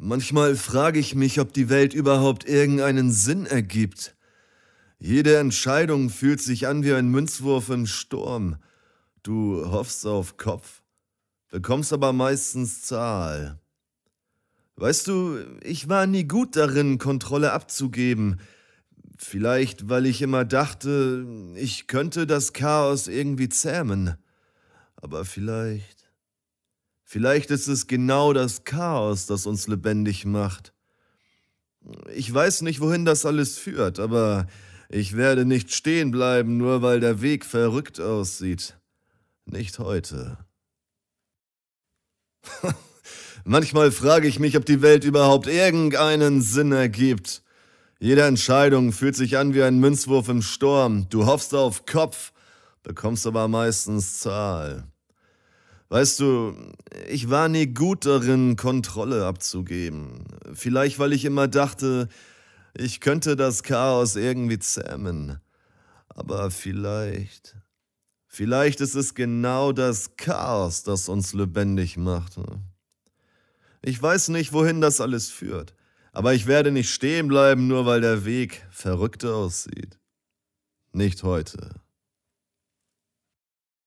Manchmal frage ich mich, ob die Welt überhaupt irgendeinen Sinn ergibt. Jede Entscheidung fühlt sich an wie ein Münzwurf im Sturm. Du hoffst auf Kopf, bekommst aber meistens Zahl. Weißt du, ich war nie gut darin, Kontrolle abzugeben. Vielleicht, weil ich immer dachte, ich könnte das Chaos irgendwie zähmen. Aber vielleicht ist es genau das Chaos, das uns lebendig macht. Ich weiß nicht, wohin das alles führt, aber ich werde nicht stehen bleiben, nur weil der Weg verrückt aussieht. Nicht heute. Manchmal frage ich mich, ob die Welt überhaupt irgendeinen Sinn ergibt. Jede Entscheidung fühlt sich an wie ein Münzwurf im Sturm. Du hoffst auf Kopf, bekommst aber meistens Zahl. Weißt du, ich war nie gut darin, Kontrolle abzugeben. Vielleicht, weil ich immer dachte, ich könnte das Chaos irgendwie zähmen. Aber vielleicht ist es genau das Chaos, das uns lebendig macht. Ich weiß nicht, wohin das alles führt. Aber ich werde nicht stehen bleiben, nur weil der Weg verrückt aussieht. Nicht heute.